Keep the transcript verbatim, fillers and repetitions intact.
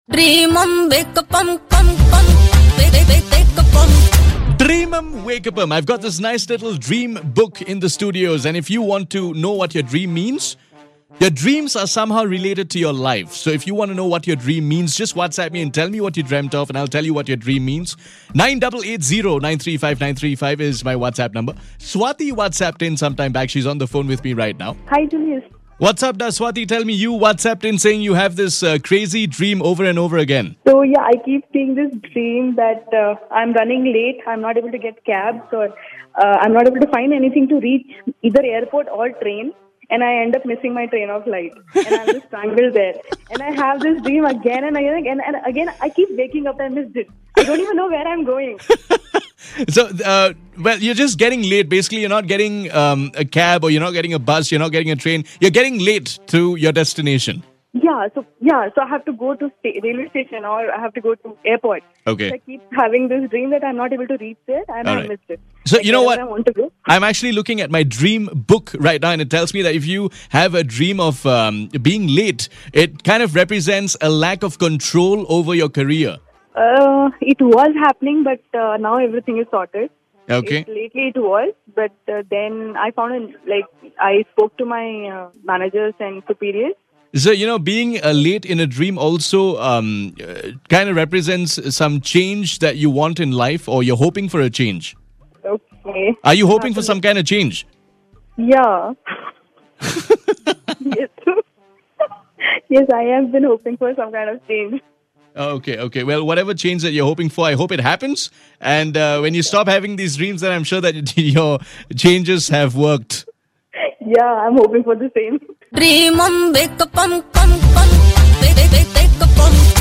Dream um, wake up um, pum pum, wake wake wake wake up um. Dream 'em, wake up 'em. I've got this nice little dream book in the studios, and if you want to know what your dream means, your dreams are somehow related to your life. So if you want to know what your dream means, just WhatsApp me and tell me what you dreamt of, and I'll tell you what your dream means. nine eight eight zero nine three five nine three five is my WhatsApp number. Swati WhatsApped in sometime back. She's on the phone with me right now. Hi, Julius. What's up, da Swati? Tell me, you WhatsApped in saying you have this uh, crazy dream over and over again. So, yeah, I keep seeing this dream that uh, I'm running late, I'm not able to get cabs, or uh, I'm not able to find anything to reach either airport or train, and I end up missing my train of flight, and I'm just strangled there. And I have this dream again and again, and, and again, I keep waking up and missed it. I don't even know where I'm going. So, uh, well, you're just getting late. Basically, you're not getting um, a cab, or you're not getting a bus, you're not getting a train. You're getting late to your destination. Yeah, so yeah, so I have to go to sta- railway station, or I have to go to airport. Okay. So I keep having this dream that I'm not able to reach there, and All I right. missed it. So, Like, you know what? wherever I want to go. I'm actually looking at my dream book right now, and it tells me that if you have a dream of um, being late, it kind of represents a lack of control over your career. Uh, it was happening, but uh, now everything is sorted. Okay. It, lately it was, but uh, then I found, an, like, I spoke to my uh, managers and superiors. So, you know, being uh, late in a dream also um, uh, kind of represents some change that you want in life, or you're hoping for a change. Okay. Are you hoping for some kind of change? Yeah. Yes. Yes, I have been hoping for some kind of change. Okay, okay. Well, whatever change that you're hoping for, I hope it happens. And uh, when you stop having these dreams, then I'm sure that your changes have worked. Yeah, I'm hoping for the same. Dream um, wake up um, pum pum, wake wake wake wake up um.